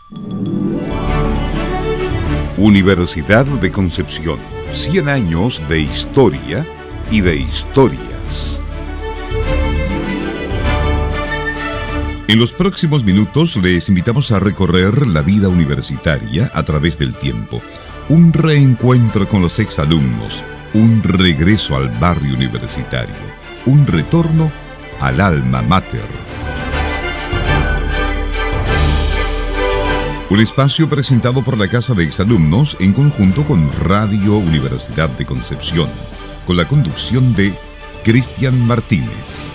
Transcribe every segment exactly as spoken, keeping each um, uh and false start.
Universidad de Concepción, cien años de historia y de historias. En los próximos minutos les invitamos a recorrer la vida universitaria a través del tiempo. Un reencuentro con los exalumnos, un regreso al barrio universitario, un retorno al alma mater. Un espacio presentado por la Casa de Exalumnos en conjunto con Radio Universidad de Concepción, con la conducción de Cristian Martínez.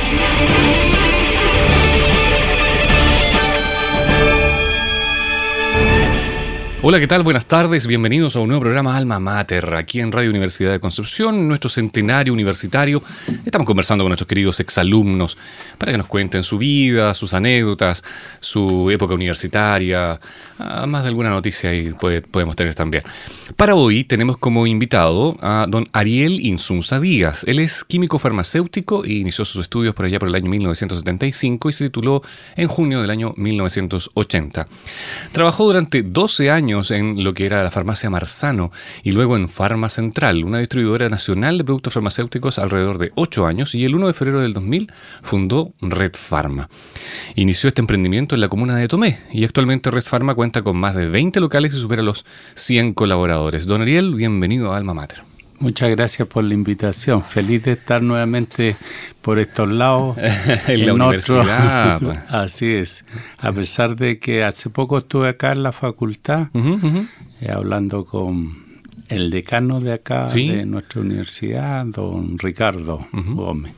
Hola, ¿qué tal? Buenas tardes, bienvenidos a un nuevo programa Alma Mater, aquí en Radio Universidad de Concepción, nuestro centenario universitario. Estamos conversando con nuestros queridos exalumnos para que nos cuenten su vida, sus anécdotas, su época universitaria, más de alguna noticia ahí puede, podemos tener también. Para hoy tenemos como invitado a don Ariel Insunza Díaz. Él es químico farmacéutico e inició sus estudios por allá por el año mil novecientos setenta y cinco y se tituló en junio del año mil novecientos ochenta. Trabajó durante doce años en lo que era la farmacia Marzano y luego en Farma Central, una distribuidora nacional de productos farmacéuticos alrededor de ocho años, y el primero de febrero del dos mil fundó Red Pharma. Inició este emprendimiento en la comuna de Tomé y actualmente Red Pharma cuenta con más de veinte locales y supera los cien colaboradores. Don Ariel, bienvenido a Alma Mater. Muchas gracias por la invitación. Feliz de estar nuevamente por estos lados. en la en universidad. Otro... Así es. A pesar de que hace poco estuve acá en la facultad, uh-huh, uh-huh. Eh, hablando con el decano de acá, ¿sí?, de nuestra universidad, don Ricardo uh-huh. Gómez.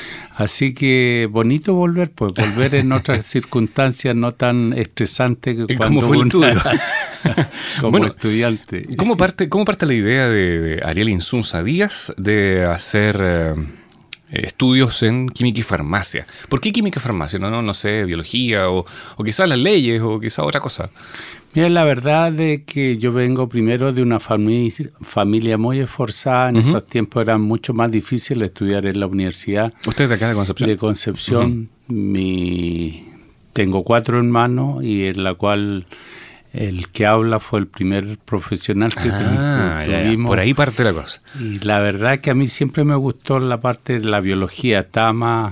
Así que bonito volver, pues volver en otras circunstancias no tan estresantes que cuando ¿Cómo fue el estudio? como bueno, estudiante. ¿Cómo parte, cómo parte la idea de, de Ariel Insunza Díaz de hacer eh, estudios en química y farmacia? ¿Por qué química y farmacia? No, no, no sé, biología o, o quizás las leyes o quizás otra cosa. Mira, la verdad es que yo vengo primero de una familia, familia muy esforzada. En uh-huh. esos tiempos era mucho más difícil estudiar en la universidad. ¿Usted es de acá de Concepción? De Concepción. Uh-huh. Mi, tengo cuatro hermanos y en la cual el que habla fue el primer profesional que ah, tuvimos. Ya, ya. Por ahí parte la cosa. Y la verdad es que a mí siempre me gustó la parte de la biología. Estaba más...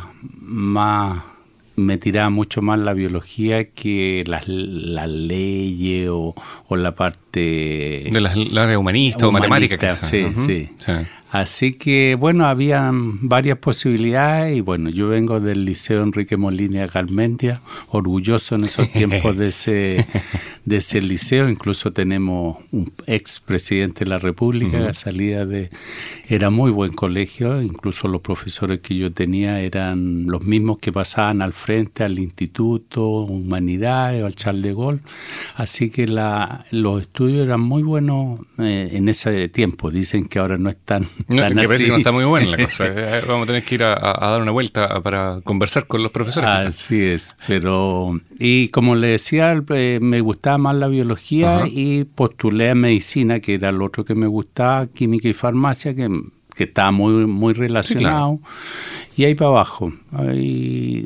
más me tiraba mucho más la biología que las, las leyes o, o la parte... De las áreas humanistas o matemáticas. Sí, uh-huh. sí, sí. Así que, bueno, había varias posibilidades y, bueno, yo vengo del Liceo Enrique Molina Garmendia, orgulloso en esos tiempos de ese, de ese liceo. Incluso tenemos un ex presidente de la República, uh-huh. a salida de... Era muy buen colegio, incluso los profesores que yo tenía eran los mismos que pasaban al frente al Instituto Humanidades o al Charles de Gaulle. Así que la, los estudios eran muy buenos eh, en ese tiempo. Dicen que ahora no están... No, que parece que no está muy buena la cosa. Vamos a tener que ir a, a dar una vuelta para conversar con los profesores. Así es, pero... Y como le decía, eh, me gustaba más la biología, uh-huh. y postulé a medicina, que era lo otro que me gustaba, química y farmacia, que, que estaba muy, muy relacionado. Sí, claro. Y ahí para abajo. Ahí,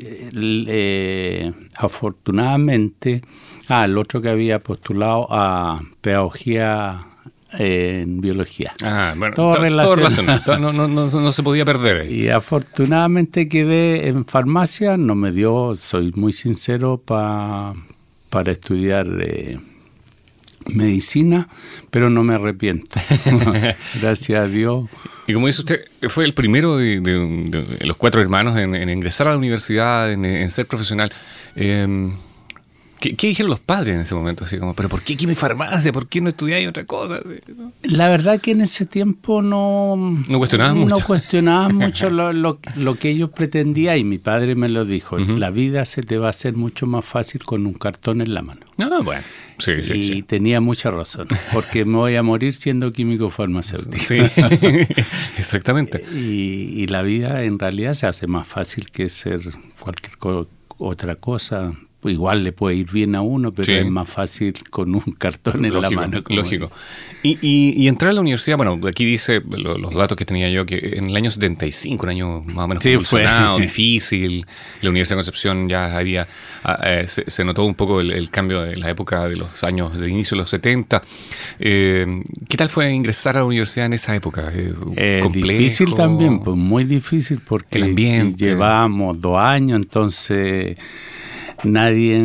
eh, afortunadamente, ah, el otro que había postulado a pedagogía... en biología. Ah, bueno, todo to, relacionado. Todo no, no, no, no se podía perder. Y afortunadamente quedé en farmacia, no me dio, soy muy sincero, pa, para estudiar eh, medicina, pero no me arrepiento. Gracias a Dios. Y como dice usted, fue el primero de, de, de, de los cuatro hermanos en, en ingresar a la universidad, en, en ser profesional. Eh, ¿Qué, ¿Qué dijeron los padres en ese momento? Así como, ¿pero por qué química y farmacia? ¿Por qué no estudiáis otra cosa? La verdad que en ese tiempo no... No cuestionaban mucho. No cuestionaban mucho lo, lo, lo que ellos pretendían, y mi padre me lo dijo. Uh-huh. La vida se te va a hacer mucho más fácil con un cartón en la mano. Ah, bueno. Sí, sí, y sí. tenía mucha razón, porque me voy a morir siendo químico farmacéutico. Sí, exactamente. Y, y la vida en realidad se hace más fácil que ser cualquier co- otra cosa. igual le puede ir bien a uno, pero sí, es más fácil con un cartón en lógico, la mano. Lógico. Y, y, y entrar a la universidad, bueno, aquí dice lo, los datos que tenía yo, que en el año setenta y cinco, un año más o menos sí, convulsionado, difícil, la Universidad de Concepción ya había, eh, se, se notó un poco el, el cambio de la época de los años, del inicio de los setenta. Eh, ¿Qué tal fue ingresar a la universidad en esa época? Eh, eh, difícil también, pues muy difícil, porque el ambiente. Llevábamos dos años, entonces nadie...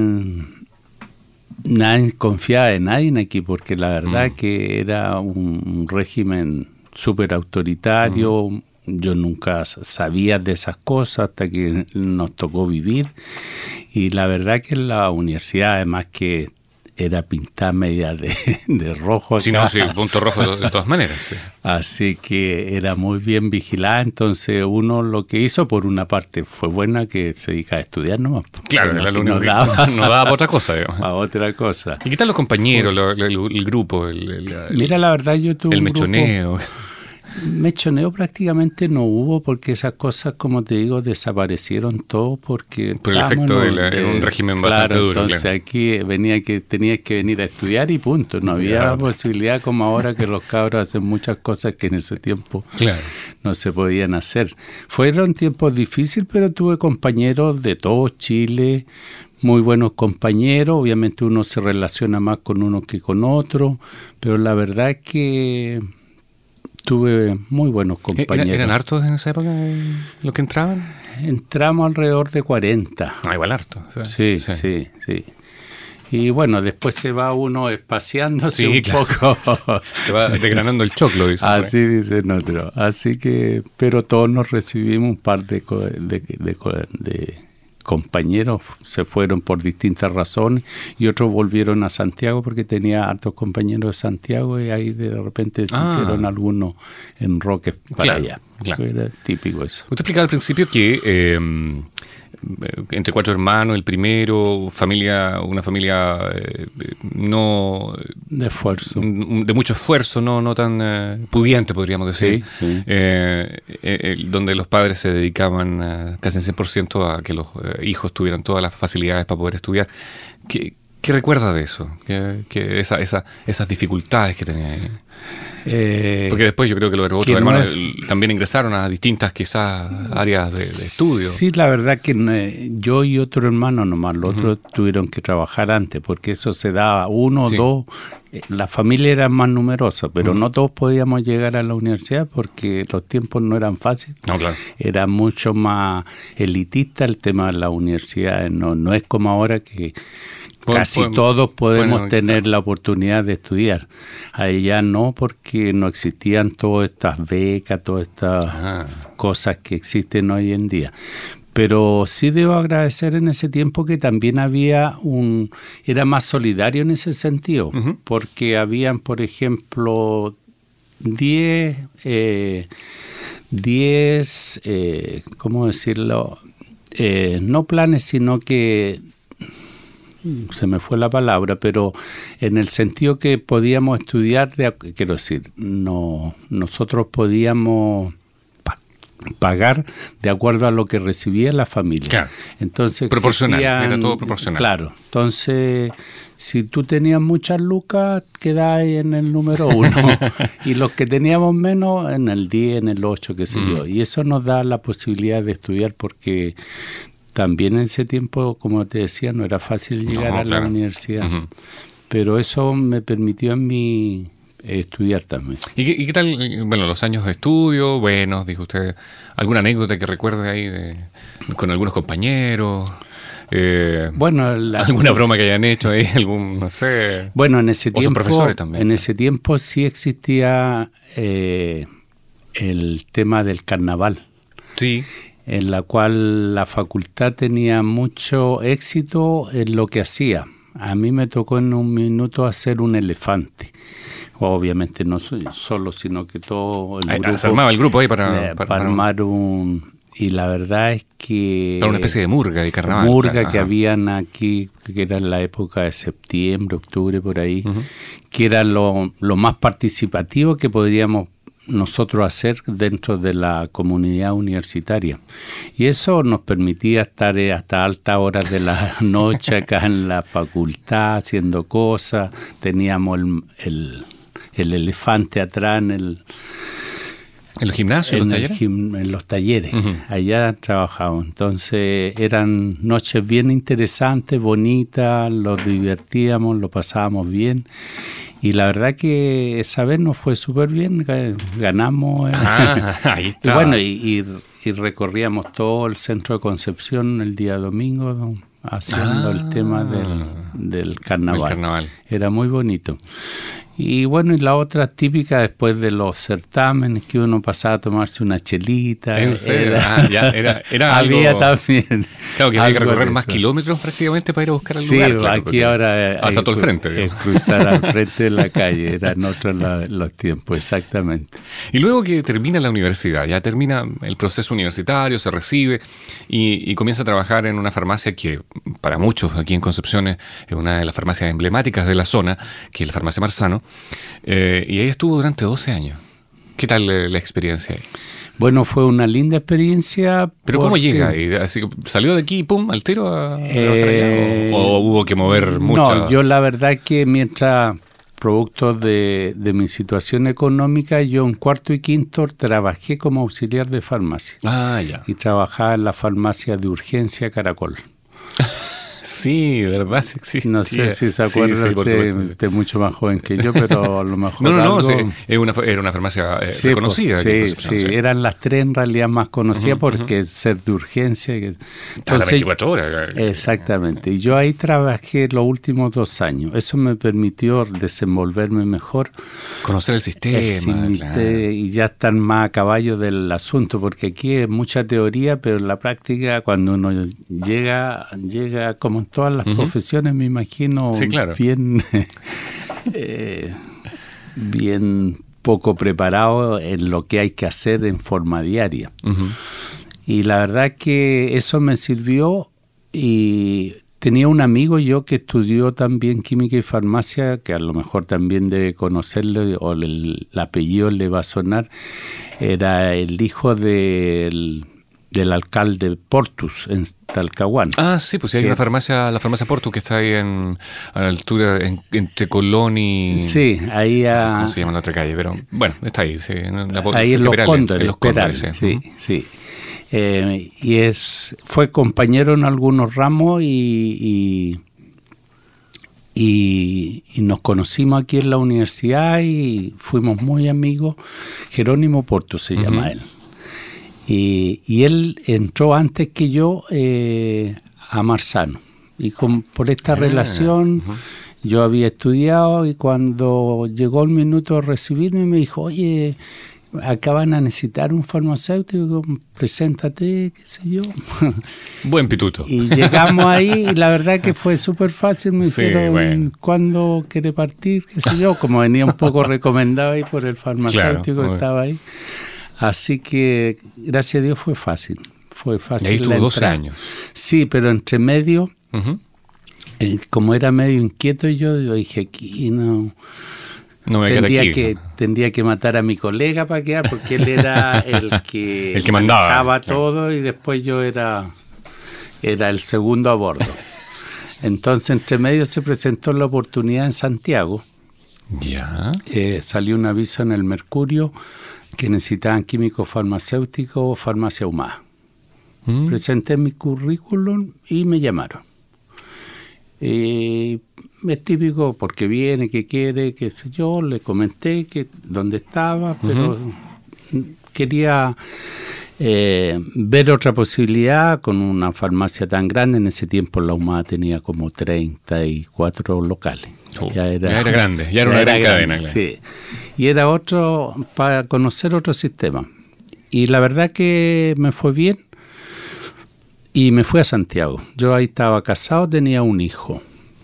Nadie confiaba en nadie aquí, porque la verdad mm. que era un régimen súper autoritario. Mm. Yo nunca sabía de esas cosas hasta que nos tocó vivir. Y la verdad que la universidad, además que era pintada media de, de rojo. Sí, no, sí, punto rojo de todas maneras. Sí. Así que era muy bien vigilada. Entonces uno lo que hizo, por una parte, fue buena, que se dedica a estudiar nomás. Claro, era lo único que no daba, no daba para otra cosa. Digamos. Para otra cosa. ¿Y qué tal los compañeros, lo, el, el grupo? El, el, el, Mira, la verdad yo tuve el mechoneo. Grupo, mechoneo prácticamente no hubo, porque esas cosas, como te digo, desaparecieron todo porque... Por el efecto de, la, de un régimen claro, bastante duro. Entonces claro. Aquí venía que tenías que venir a estudiar y punto. No había claro. posibilidad como ahora, que los cabros hacen muchas cosas que en ese tiempo claro. no se podían hacer. Fueron tiempos difíciles, pero tuve compañeros de todo Chile, muy buenos compañeros. Obviamente uno se relaciona más con uno que con otro, pero la verdad es que... tuve muy buenos compañeros. ¿Eran hartos en esa época los que entraban? Entramos alrededor de cuarenta. Ah, igual harto. O sea, sí, sí, sí, sí. Y bueno, después se va uno espaciándose sí, un claro. poco. Se va desgranando el choclo, dicen. Así dicen otros. Así que, pero todos nos recibimos, un par de, de, de, de, de compañeros se fueron por distintas razones y otros volvieron a Santiago, porque tenía hartos compañeros de Santiago, y ahí de repente se ah. hicieron algunos en Roque para claro, allá. Claro. Era típico eso. Usted explicaba al principio que eh, entre cuatro hermanos, el primero, familia, una familia eh, no... De esfuerzo. De mucho esfuerzo, no, no tan eh, pudiente, podríamos decir. Sí, sí. Eh, eh, donde los padres se dedicaban eh, casi en cien por ciento a que los eh, hijos tuvieran todas las facilidades para poder estudiar. ¿Qué, qué recuerda de eso? ¿Qué, qué esa, esa, esas dificultades que tenía ahí? Eh, Porque después yo creo que los otros hermanos es... también ingresaron a distintas quizás áreas de, de estudio. Sí, la verdad que eh, yo y otro hermano nomás, los uh-huh. otros tuvieron que trabajar antes, porque eso se daba uno o sí. dos. Eh, la familia era más numerosa, pero uh-huh. no todos podíamos llegar a la universidad porque los tiempos no eran fáciles. No, claro. Era mucho más elitista el tema de la universidad. No, no es como ahora que... Casi podemos, todos podemos bueno, tener quizá. la oportunidad de estudiar. Ahí ya no, porque no existían todas estas becas, todas estas ah. cosas que existen hoy en día. Pero sí debo agradecer en ese tiempo que también había un... Era más solidario en ese sentido, uh-huh. porque habían, por ejemplo, diez... Eh, diez eh, ¿cómo decirlo? Eh, no planes, sino que... se me fue la palabra, pero en el sentido que podíamos estudiar, de, quiero decir, no, nosotros podíamos pa- pagar de acuerdo a lo que recibía la familia. Claro. Entonces proporcional, era todo proporcional. Claro, entonces si tú tenías muchas lucas, quedabas en el número uno, y los que teníamos menos en el diez, en el ocho, qué sé mm. yo, y eso nos da la posibilidad de estudiar, porque también en ese tiempo, como te decía, no era fácil llegar no, a claro. la universidad. Uh-huh. Pero eso me permitió a mí estudiar también. ¿Y qué, y qué tal, bueno, los años de estudio? Bueno, dijo usted, ¿alguna anécdota que recuerde ahí de, con algunos compañeros? Eh, bueno, la, ¿alguna broma que hayan hecho ahí? Algún, no sé. Bueno, en ese tiempo, profesores también. En ese tiempo sí existía eh, el tema del carnaval. Sí. En la cual la facultad tenía mucho éxito en lo que hacía. A mí me tocó en un minuto hacer un elefante. Obviamente no soy solo, sino que todo el grupo. Se armaba el grupo ahí para, eh, para, para armar un... Y la verdad es que... Para una especie de murga de carnaval. Murga claro. que Ajá. habían aquí, que era en la época de septiembre, octubre, por ahí, uh-huh. que era lo, lo más participativo que podríamos nosotros hacer dentro de la comunidad universitaria. Y eso nos permitía estar hasta altas horas de la noche acá en la facultad haciendo cosas. Teníamos el, el, el elefante atrás en el... ¿En los gimnasios, en los talleres? Gim, en los talleres, uh-huh. allá trabajamos. Entonces eran noches bien interesantes, bonitas, los divertíamos, lo pasábamos bien. Y la verdad que esa vez nos fue súper bien, ganamos. Ah, ahí está. Y bueno, y, y, y recorríamos todo el centro de Concepción el día domingo haciendo ah, el tema del, del carnaval. Del carnaval. Era muy bonito. Y bueno, y la otra típica después de los certámenes que uno pasaba a tomarse una chelita. ¿En serio? Era, ah, ya, era, era había algo, también. Claro, que había que recorrer más kilómetros prácticamente para ir a buscar el sí, lugar. Sí, claro, aquí ahora hasta todo el frente. Es cruzar al frente de la calle, eran otros la, los tiempos, exactamente. Y luego que termina la universidad, ya termina el proceso universitario, se recibe y, y comienza a trabajar en una farmacia que para muchos aquí en Concepción es una de las farmacias emblemáticas de la zona, que es la farmacia Marzano. Eh, y ahí estuvo durante doce años. ¿Qué tal eh, la experiencia ahí? Bueno, fue una linda experiencia. ¿Pero porque... cómo llega? ¿Y así, ¿Salió de aquí y pum, al tiro a, eh, a ¿O hubo que mover mucho? No, yo la verdad que mientras, producto de, de mi situación económica, yo en cuarto y quinto trabajé como auxiliar de farmacia. Ah, ya. Y trabajaba en la farmacia de urgencia Caracol. Sí, de verdad, sí, sí. No sé sí, si se acuerda, sí, sí, usted, usted es mucho más joven que yo, pero a lo mejor No, no, algo... no, sí, es una, era una farmacia eh, sí, reconocida. Pues, sí, sí, sí, eran las tres en realidad más conocidas uh-huh, porque uh-huh. ser de urgencia... Que... Entonces, a las veinticuatro horas. Exactamente, y yo ahí trabajé los últimos dos años. Eso me permitió desenvolverme mejor. Conocer el sistema. El claro. Y ya estar más a caballo del asunto, porque aquí es mucha teoría, pero en la práctica, cuando uno llega, llega como en todas las uh-huh. profesiones, me imagino, sí, claro. bien, eh, bien poco preparado en lo que hay que hacer en forma diaria. Uh-huh. Y la verdad que eso me sirvió. Y tenía un amigo yo que estudió también química y farmacia, que a lo mejor también debe conocerlo, o el, el apellido le va a sonar. Era el hijo del... del alcalde Portus en Talcahuano. Ah, sí, pues sí, hay sí. una farmacia, la farmacia Portus, que está ahí en, a la altura, en, entre Colón y... Sí, ahí a... ¿Cómo se llama la otra calle? Pero bueno, está ahí. Sí, en la, ahí en los Perales, Cóndores. En los Cóndores, Perales, sí. sí, sí. Eh, y es fue compañero en algunos ramos y... y Y, y nos conocimos aquí en la universidad y fuimos muy amigos. Jerónimo Porto se uh-huh. llama él. Y, y él entró antes que yo eh, a Marzano. Y con, por esta ah, relación uh-huh. yo había estudiado y cuando llegó el minuto de recibirme me dijo, oye, acá van a necesitar un farmacéutico, preséntate, qué sé yo. Buen pituto. Y llegamos ahí y la verdad que fue súper fácil. Me dijeron, sí, bueno. ¿cuándo quiere partir? Qué sé yo, como venía un poco recomendado ahí por el farmacéutico claro, que estaba ahí. Así que, gracias a Dios, fue fácil. Fue fácil. Y ahí tuvo doce años. Sí, pero entre medio, uh-huh. eh, como era medio inquieto yo, yo dije, aquí no... No me tendría aquí. que tendría que matar a mi colega para quedar, porque él era el que, el que mandaba manejaba todo y después yo era, era el segundo a bordo. Entonces, entre medio se presentó la oportunidad en Santiago. Ya. Eh, salió un aviso en el Mercurio que necesitaban químicos farmacéuticos o farmacia humana. Mm. Presenté mi currículum y me llamaron. Eh, es típico porque viene, que quiere, qué sé yo, le comenté que dónde estaba, pero uh-huh. quería eh, ver otra posibilidad con una farmacia tan grande. En ese tiempo la Humada tenía como treinta y cuatro locales. Oh, ya, era, ya era grande, ya era una gran cadena. Claro. Sí, y era otro, para conocer otro sistema. Y la verdad que me fue bien y me fui a Santiago. Yo ahí estaba casado, tenía un hijo.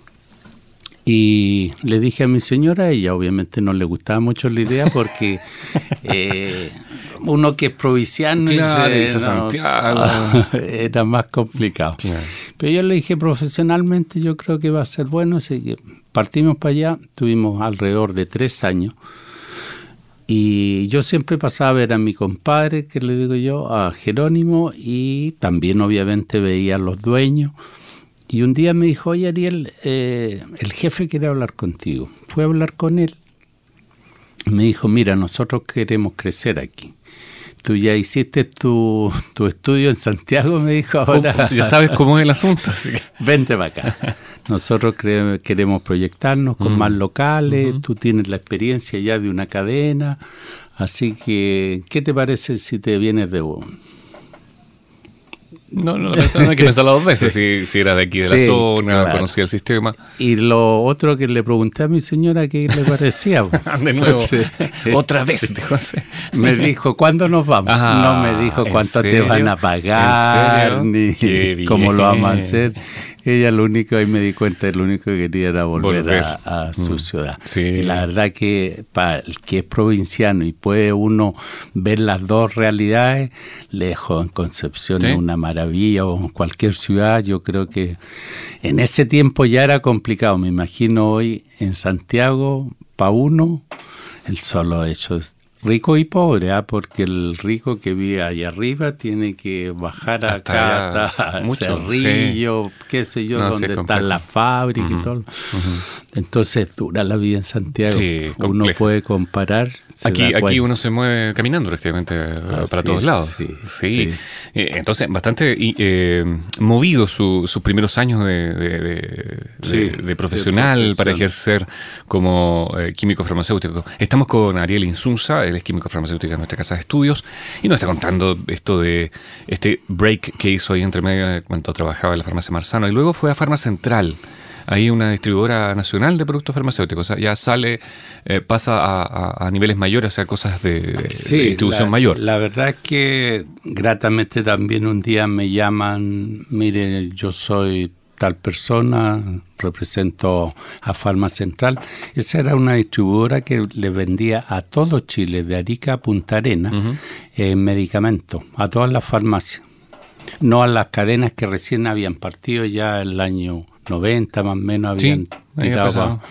Y le dije a mi señora, a ella obviamente no le gustaba mucho la idea porque eh, uno que es provinciano claro, dice, no, Santiago. Era más complicado. Claro. Pero yo le dije, profesionalmente yo creo que va a ser bueno, así que partimos para allá, tuvimos alrededor de tres años Y yo siempre pasaba a ver a mi compadre, que le digo yo, a Jerónimo, y también obviamente veía a los dueños. Y un día me dijo, oye Ariel, eh, el jefe quiere hablar contigo. Fui a hablar con él. Me dijo, mira, nosotros queremos crecer aquí. Tú ya hiciste tu, tu estudio en Santiago, me dijo, ahora... Ya sabes cómo es el asunto. Así que... Vente para acá. Nosotros cre- queremos proyectarnos con mm. más locales, uh-huh. Tú tienes la experiencia ya de una cadena, así que, ¿qué te parece si te vienes de vos? No, no, no hay que pensarlo dos veces, si, si era de aquí de sí, la zona, claro. Conocía el sistema. Y lo otro que le pregunté a mi señora, ¿qué le parecía? De nuevo, Entonces, otra vez. Dijo, me dijo, ¿cuándo nos vamos? Ah, no me dijo cuánto te van a pagar, ni cómo lo vamos a hacer. Ella lo único, ahí me di cuenta, lo único que quería era volver, volver. A, a su mm. ciudad. Sí. Y la verdad que para el que es provinciano y puede uno ver las dos realidades, lejos en Concepción, ¿sí? Es una maravilla, o en cualquier ciudad. Yo creo que en ese tiempo ya era complicado. Me imagino hoy en Santiago, para uno, el solo hecho es rico y pobre, ¿eh? Porque el rico que vive allá arriba tiene que bajar hasta acá, hasta mucho, Cerrillo, sí. Qué sé yo, no, donde sí, está la fábrica uh-huh. y todo. Uh-huh. Entonces dura la vida en Santiago. Sí, uno complejo. Puede comparar. Aquí, aquí uno se mueve caminando prácticamente ah, para sí, todos lados. Sí, sí. sí. Eh, entonces, bastante eh, movido su, sus primeros años de, de, de, sí, de, de profesional de para ejercer como eh, químico farmacéutico. Estamos con Ariel Insunza, él es químico farmacéutico en nuestra casa de estudios y nos está contando esto de este break que hizo ahí entre medio cuando trabajaba en la farmacia Marzano y luego fue a Farma Central. Ahí una distribuidora nacional de productos farmacéuticos, o sea, ya sale, eh, pasa a, a, a niveles mayores, o sea, cosas de, de, sí, de distribución la, mayor. La verdad es que gratamente también un día me llaman, mire, yo soy tal persona, represento a Farma Central. Esa era una distribuidora que le vendía a todo Chile, de Arica a Punta Arenas, uh-huh. eh, medicamentos, a todas las farmacias. No a las cadenas que recién habían partido ya el año noventa más o menos habían sí, tirado.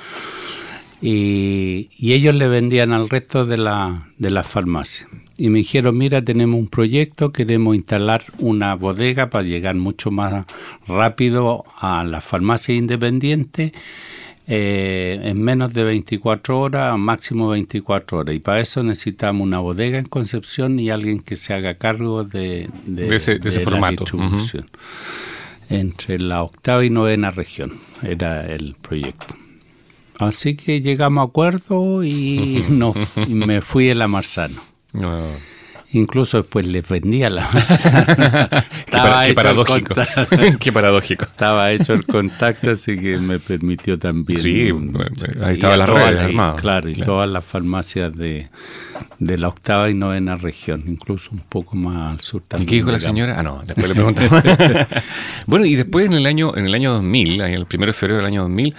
Y, y ellos le vendían al resto de la de las farmacias. Y me dijeron, mira, tenemos un proyecto, queremos instalar una bodega para llegar mucho más rápido a las farmacias independientes eh, en menos de veinticuatro horas, máximo veinticuatro horas. Y para eso necesitamos una bodega en Concepción y alguien que se haga cargo de, de, de ese, de de ese la formato. distribución. Uh-huh. Entre la octava y novena región era el proyecto. Así que llegamos a acuerdo y, no, y me fui a la Marzano. No. Incluso después les vendía la Marzano. qué, para, qué paradójico. Qué paradójico. Estaba hecho el contacto, así que me permitió también. Sí, ahí estaba la red armada. Claro, y claro. Todas las farmacias de, de la octava y novena región, incluso un poco más al sur también. ¿Y qué dijo la señora? Ah, no, después le preguntamos. Bueno, y después en el año, en el año dos mil, el primero de febrero del año dos mil,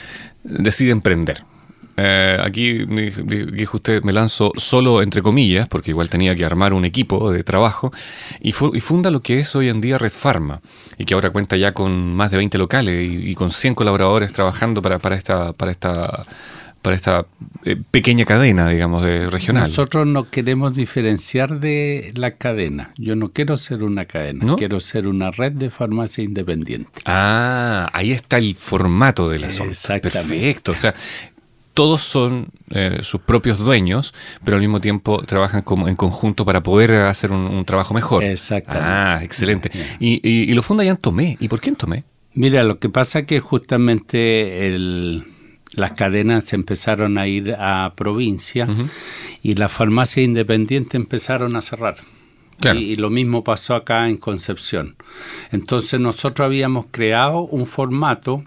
decide emprender. Eh, aquí dijo usted, me lanzo solo entre comillas, porque igual tenía que armar un equipo de trabajo, y, fu- y funda lo que es hoy en día Red Pharma, y que ahora cuenta ya con más de veinte locales y, y con cien colaboradores trabajando para, para esta, para esta, para esta eh, pequeña cadena, digamos, de regional. Nosotros nos queremos diferenciar de la cadena. Yo no quiero ser una cadena, ¿no? Quiero ser una red de farmacia independiente. Ah, ahí está el formato de la zona. Exactamente. Perfecto, o sea, todos son eh, sus propios dueños, pero al mismo tiempo trabajan como en conjunto para poder hacer un, un trabajo mejor. Exactamente. Ah, excelente. Y, y, y lo funda ya en Tomé. ¿Y por qué en Tomé? Mira, lo que pasa es que justamente el, las cadenas se empezaron a ir a provincia uh-huh. y las farmacias independientes empezaron a cerrar. Claro. Y, y lo mismo pasó acá en Concepción. Entonces nosotros habíamos creado un formato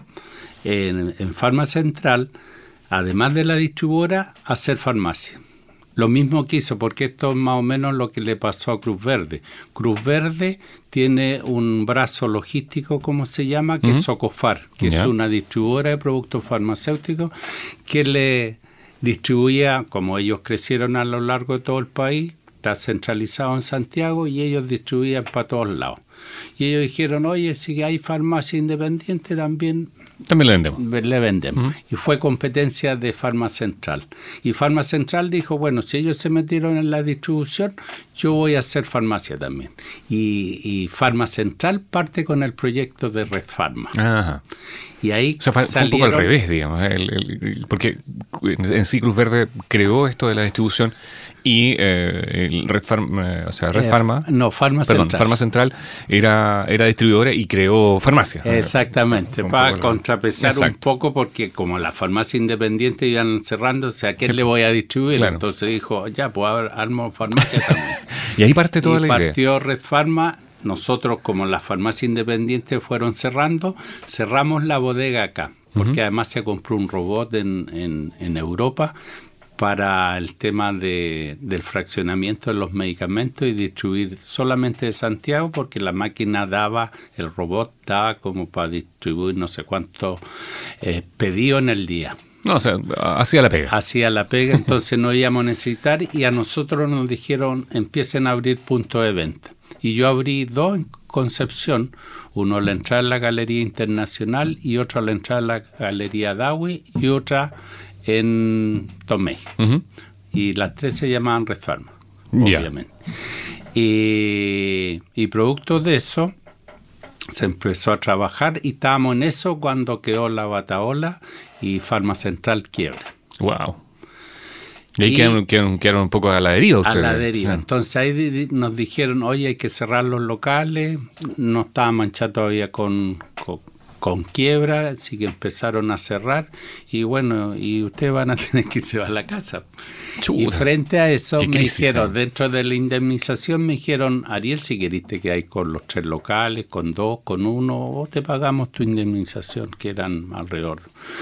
en, en Farma Central, además de la distribuidora, hacer farmacia. Lo mismo que hizo, porque esto es más o menos lo que le pasó a Cruz Verde. Cruz Verde tiene un brazo logístico, como se llama, que uh-huh. es Socofar, que yeah. es una distribuidora de productos farmacéuticos que le distribuía, como ellos crecieron a lo largo de todo el país, está centralizado en Santiago y ellos distribuían para todos lados. Y ellos dijeron, oye, si hay farmacia independiente también También le vendemos. Le vendemos. Uh-huh. Y fue competencia de Farmacentral. Y Farmacentral dijo, bueno, si ellos se metieron en la distribución, yo voy a hacer farmacia también. Y, y Farmacentral parte con el proyecto de Red Pharma. Ajá. Y ahí o sea, fue, salieron... fue un poco al revés, digamos. El, el, el, porque en sí Cruz Verde creó esto de la distribución y eh, el Red Pharma, o sea, Red eh, Pharma... No, Farmacentral. Perdón, Farmacentral era, era distribuidora y creó farmacia. Exactamente, para contrapesar Exacto. un poco, porque como la farmacia independiente iban cerrando, o sea, ¿a quién sí. le voy a distribuir? Claro. Entonces dijo, ya, pues armo farmacia también. Y ahí parte toda y la idea. Partió Red Pharma. Nosotros, como las farmacias independientes fueron cerrando, cerramos la bodega acá, porque uh-huh. además se compró un robot en, en, en Europa para el tema de, del fraccionamiento de los medicamentos y distribuir solamente de Santiago, porque la máquina daba, el robot daba como para distribuir no sé cuántos eh, pedidos en el día. No, o sea, hacía la pega. Hacía la pega, entonces no íbamos a necesitar, y a nosotros nos dijeron, empiecen a abrir puntos de venta. Y yo abrí dos en Concepción, uno a la entrada de la Galería Internacional y otro a la entrada de la Galería Dawi y otra en Tomé. Uh-huh. Y las tres se llamaban Red Pharma, obviamente. Yeah. Y, y producto de eso se empezó a trabajar y estábamos en eso cuando quedó la bataola y Farmacentral quiebra. Wow. Y ahí y quedaron, quedaron, quedaron un poco a la deriva ustedes. A la deriva. Sí. Entonces ahí nos dijeron, oye, hay que cerrar los locales. No estaba manchado todavía con, con, con quiebra, así que empezaron a cerrar. Y bueno, y ustedes van a tener que irse a la casa. Chuta. Y frente a eso me crisis, dijeron, ¿eh? Dentro de la indemnización me dijeron, Ariel, si queriste que hay con los tres locales, con dos, con uno, o te pagamos tu indemnización, que eran alrededor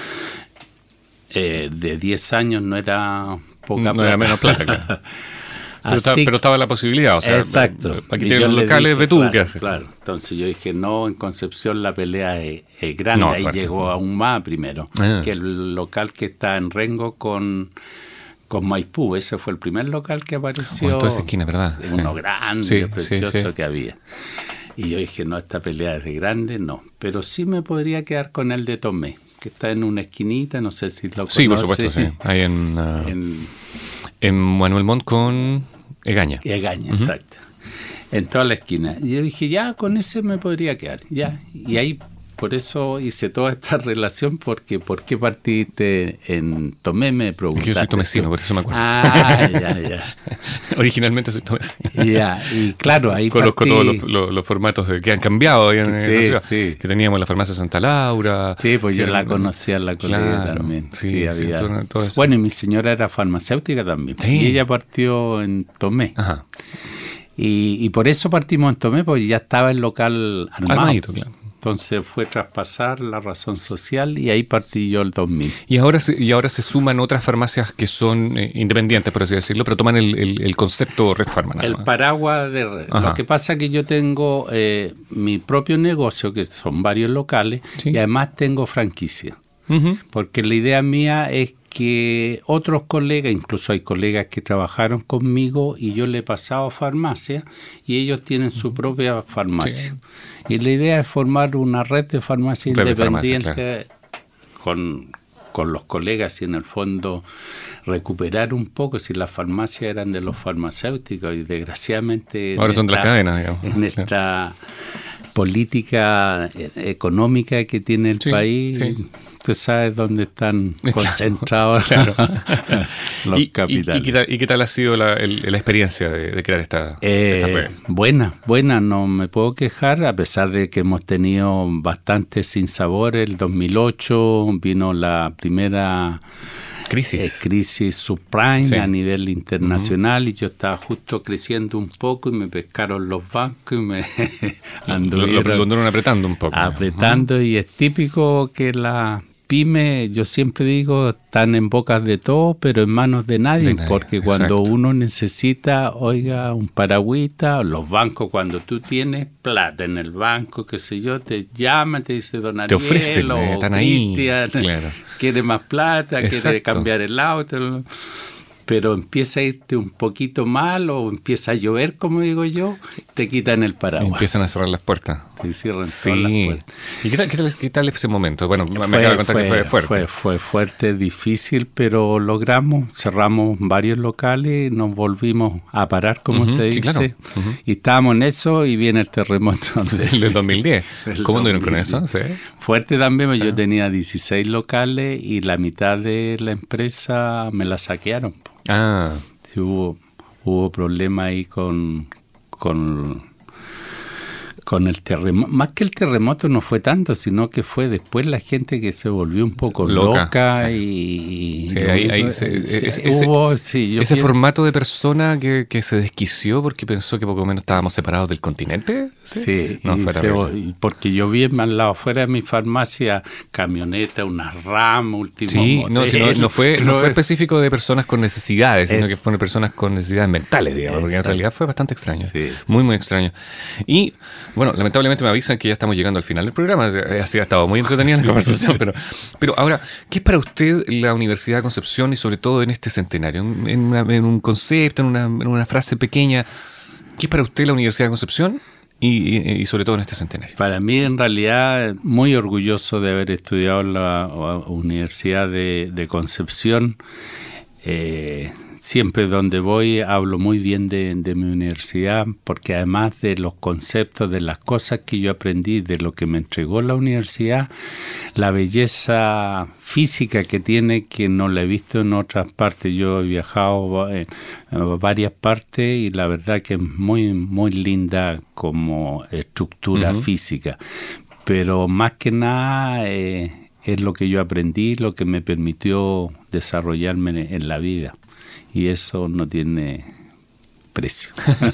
eh, de diez años, no era... Poca no plata. Era menos plata, claro. pero, está, pero estaba la posibilidad, o sea, exacto. Aquí tienen los locales, dije, ve tú claro, qué haces. Claro, entonces yo dije, no, en Concepción la pelea es, es grande, no, ahí aparte. Llegó aún más primero, ah. que el local que está en Rengo con, con Maipú, ese fue el primer local que apareció. En toda esa esquina, ¿verdad? Uno sí. grande, sí, precioso sí, sí. que había. Y yo dije, no, esta pelea es de grande, no, pero sí me podría quedar con el de Tomé, que está en una esquinita, no sé si lo conoce. Sí, por supuesto, sí. Ahí en, uh, en, en Manuel Montt con Egaña. Egaña, uh-huh. exacto. En toda la esquina. Y yo dije, ya, con ese me podría quedar, ya. Y ahí, por eso hice toda esta relación, porque ¿por qué partiste en Tomé? Me preguntaste. Yo soy tomecino, por eso me acuerdo. Ah, ya, ya. Originalmente soy tomecino. Ya, y claro, ahí conozco partí... todos los, los, los formatos de, que han cambiado ahí en, sí, esa ciudad. Sí. Que teníamos la farmacia Santa Laura. Sí, pues yo era, la conocía, la colega claro, también. Sí, sí, sí había. Todo, todo eso. Bueno, y mi señora era farmacéutica también. Sí. Y ella partió en Tomé. Ajá. Y, y por eso partimos en Tomé, porque ya estaba el local armado. Armadito, claro. Entonces fue traspasar la razón social y ahí partí yo el dos mil. Y ahora se, y ahora se suman otras farmacias que son eh, independientes, por así decirlo, pero toman el, el, el concepto Red Pharma. El paraguas de Red. Ajá. Lo que pasa es que yo tengo eh, mi propio negocio, que son varios locales, sí. y además tengo franquicia. Uh-huh. Porque la idea mía es que otros colegas, incluso hay colegas que trabajaron conmigo y yo le he pasado farmacia y ellos tienen su propia farmacia. Sí. Y la idea es formar una red de farmacia red independiente de farmacia, claro. con, con los colegas y en el fondo recuperar un poco, si las farmacias eran de los farmacéuticos y desgraciadamente... Ahora son de las cadenas, digamos. En esta claro. política económica que tiene el sí, país... Sí. Usted sabe dónde están concentrados claro. los y, capitales. Y, y, qué tal, ¿Y qué tal ha sido la, el, la experiencia de, de crear esta, eh, esta red? Buena, buena, no me puedo quejar, a pesar de que hemos tenido bastante sinsabores. El dos mil ocho vino la primera... Crisis. Eh, crisis subprime sí. a nivel internacional uh-huh. y yo estaba justo creciendo un poco y me pescaron los bancos y me anduvieron... Lo, lo, lo anduvieron apretando un poco. Apretando uh-huh. y es típico que la pyme, yo siempre digo, están en bocas de todos, pero en manos de nadie, de nadie. Porque cuando Exacto. uno necesita, oiga, un paragüita, los bancos, cuando tú tienes plata en el banco, qué sé yo, te llaman, te dice don Ariel, te ofrecen, o están Cristian, ahí, claro. quiere más plata, Exacto. quiere cambiar el auto. pero empieza a irte un poquito mal o empieza a llover, como digo yo, te quitan el paraguas. Empiezan a cerrar las puertas. Te cierran sí. todas las puertas. ¿Y qué tal, qué, tal, qué tal ese momento? Bueno, fue, me acaba de contar fue, que fue fuerte. Fue, fue fuerte, difícil, pero logramos, cerramos varios locales, nos volvimos a parar, como uh-huh, se dice, sí, claro. uh-huh. y estábamos en eso y viene el terremoto del, del dos mil diez. ¿Cómo anduvieron con eso? ¿Sí? Fuerte también, yo ah. tenía dieciséis locales y la mitad de la empresa me la saquearon. Ah. Sí, hubo, hubo problemas ahí con... con Con el terremoto, más que el terremoto no fue tanto, sino que fue después la gente que se volvió un poco loca, loca y... Sí, ahí, ahí se, se, ese, hubo, sí, yo ese pienso, formato de persona que, que se desquició porque pensó que poco o menos estábamos separados del continente. Sí, sí no, y se, porque yo vi al lado afuera de mi farmacia camioneta, unas RAM, último sí, modelo. No, si no, no, fue, no fue específico de personas con necesidades, sino es, que fueron personas con necesidades mentales, digamos, porque en realidad fue bastante extraño, sí. muy, muy extraño. Y... Bueno, lamentablemente me avisan que ya estamos llegando al final del programa. Así ha estado muy entretenida la conversación. Pero, pero ahora, ¿qué es para usted la Universidad de Concepción y sobre todo en este centenario? En, una, en un concepto, en una, en una frase pequeña, ¿qué es para usted la Universidad de Concepción y, y, y sobre todo en este centenario? Para mí, en realidad, muy orgulloso de haber estudiado en la Universidad de, de Concepción. Eh, Siempre donde voy hablo muy bien de, de mi universidad, porque además de los conceptos, de las cosas que yo aprendí, de lo que me entregó la universidad, la belleza física que tiene, que no la he visto en otras partes. Yo he viajado en varias partes y la verdad que es muy, muy linda como estructura uh-huh. física. Pero más que nada eh, es lo que yo aprendí, lo que me permitió desarrollarme en la vida. Y eso no tiene precio.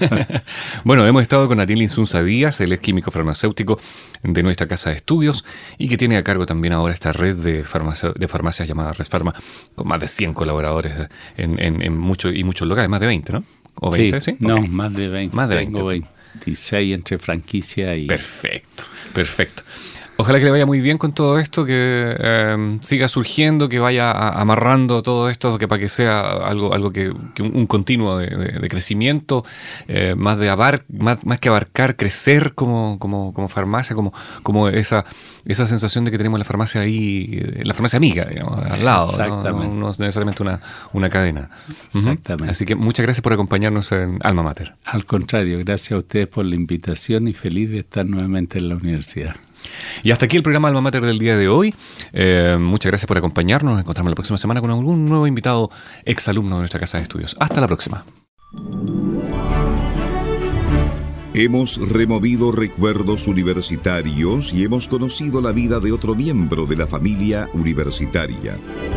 Bueno, hemos estado con Ariel Insunza Díaz, él es químico farmacéutico de nuestra casa de estudios y que tiene a cargo también ahora esta red de, farmacia, de farmacias llamada Resfarma, con más de cien colaboradores en, en, en muchos y muchos locales, más de veinte, ¿no? ¿O veinte, sí? sí? No, okay. más de veinte. Más de veinte. Tengo veintiséis entre franquicia y... Perfecto, perfecto. Ojalá que le vaya muy bien con todo esto, que eh, siga surgiendo, que vaya a, amarrando todo esto, que para que sea algo, algo que, que un, un continuo de, de, de crecimiento, eh, más de abar, más, más que abarcar, crecer como, como, como farmacia, como, como esa, esa sensación de que tenemos la farmacia ahí, la farmacia amiga, digamos, al lado. Exactamente. No, no, no necesariamente una, una cadena. Exactamente. Uh-huh. Así que muchas gracias por acompañarnos en Alma Mater. Al contrario, gracias a ustedes por la invitación y feliz de estar nuevamente en la universidad. Y hasta aquí el programa Alma Mater del día de hoy. Eh, muchas gracias por acompañarnos. Nos encontramos la próxima semana con algún nuevo invitado exalumno de nuestra casa de estudios. Hasta la próxima. Hemos removido recuerdos universitarios y hemos conocido la vida de otro miembro de la familia universitaria.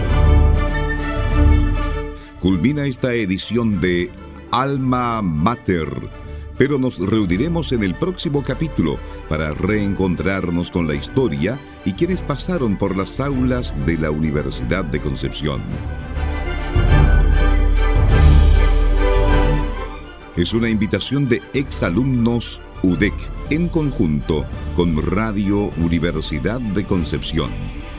Culmina esta edición de Alma Mater, pero nos reuniremos en el próximo capítulo para reencontrarnos con la historia y quienes pasaron por las aulas de la Universidad de Concepción. Es una invitación de exalumnos U D E C en conjunto con Radio Universidad de Concepción.